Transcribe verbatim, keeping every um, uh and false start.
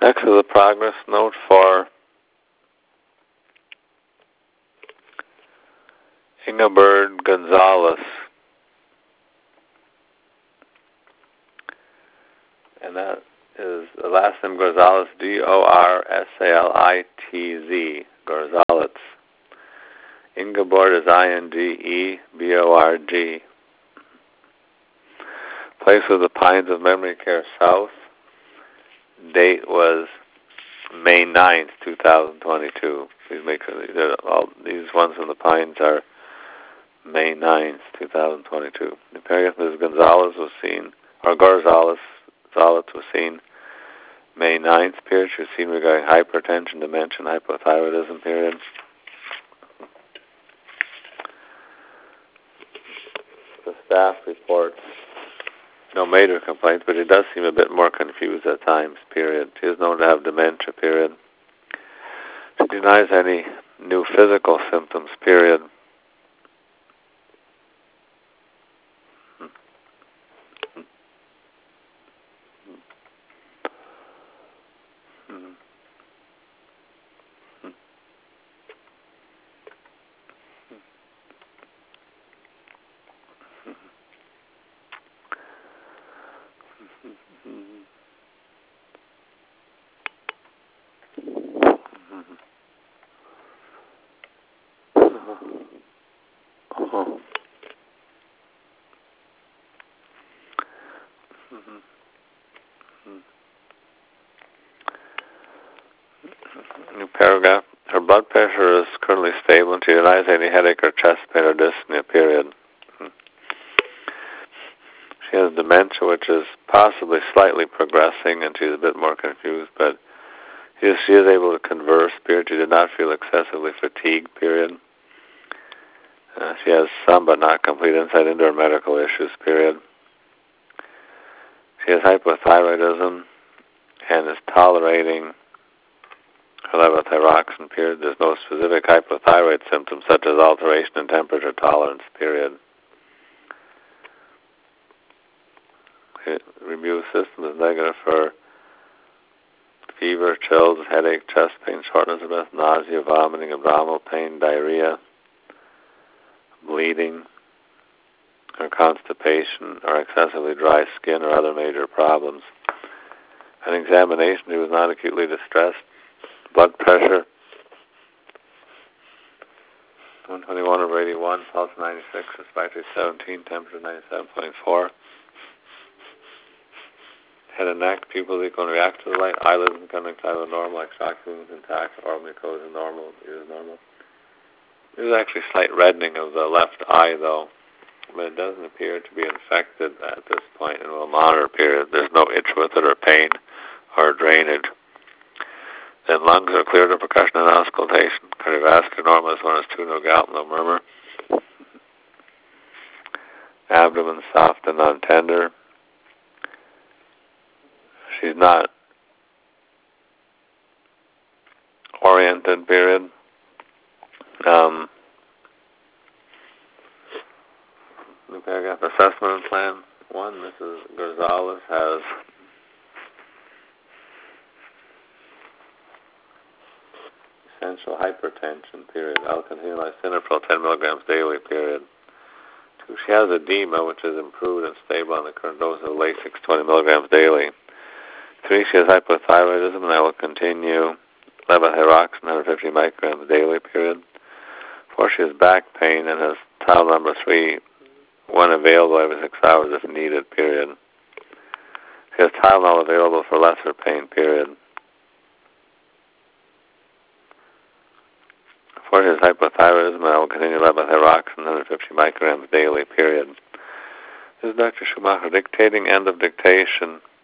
Next is a progress note for Ingeborg Gonzalez. And that is the last name Gonzalez, D O R S A L I T Z, Gonzalez. Ingeborg is I N G E B O R G. Place of the Pines of Memory Care South. Date was May ninth, two thousand twenty-two. Please make sure that all these ones in the Pines are May ninth, two thousand twenty-two. The paragraph Miz Gonzalez was seen, or Gonzalez, Gonzalez was seen May ninth, period. She was seen regarding hypertension, dementia, and hypothyroidism, period. The staff reports no major complaints, but he does seem a bit more confused at times, period. She is known to have dementia, period. She denies any new physical symptoms, period. New paragraph. Her blood pressure is currently stable and she denies any headache or chest pain or dyspnea, period. She has dementia, which is possibly slightly progressing, and she's a bit more confused, but she is, she is able to converse, period. She did not feel excessively fatigued, period. Uh, she has some but not complete insight into her medical issues, period. She has hypothyroidism and is tolerating her levothyroxine, period. There's no specific hypothyroid symptoms such as alteration in temperature tolerance, period. Okay. Review system is negative for fever, chills, headache, chest pain, shortness of breath, nausea, vomiting, abdominal pain, diarrhea, bleeding, or constipation, or excessively dry skin, or other major problems. An examination, he was not acutely distressed. Blood pressure, one twenty-one over eighty-one, pulse ninety-six, respiratory seventeen, temperature ninety-seven point four. Head and neck, pupils equal and react to the light, eyelids and conjunctiva normal, exocular intact, oral mucosa normal, is normal. There's actually slight reddening of the left eye, though, but it doesn't appear to be infected at this point, and will monitor, period. There's no itch with it or pain or drainage. Then lungs are clear to percussion and auscultation. Cardiovascular normal is one is two, no gout, no murmur. Abdomen soft and non-tender. She's not oriented, period. Um, new paragraph, assessment plan. One, Missus Gonzalez has essential hypertension, period. I'll-continued lisinopril, ten milligrams daily, period. Two, she has edema, which is improved and stable on the current dose of Lasix, twenty milligrams daily. Three, she has hypothyroidism, and I will continue levothyroxine, one hundred fifty micrograms daily, period. Four, she has back pain and has tile number three, when available every six hours if needed, period. She has Tylenol available for lesser pain, period. Four, she has hypothyroidism, and I will continue levothyroxine, one hundred fifty micrograms daily, period. This is Doctor Schumacher dictating, end of dictation.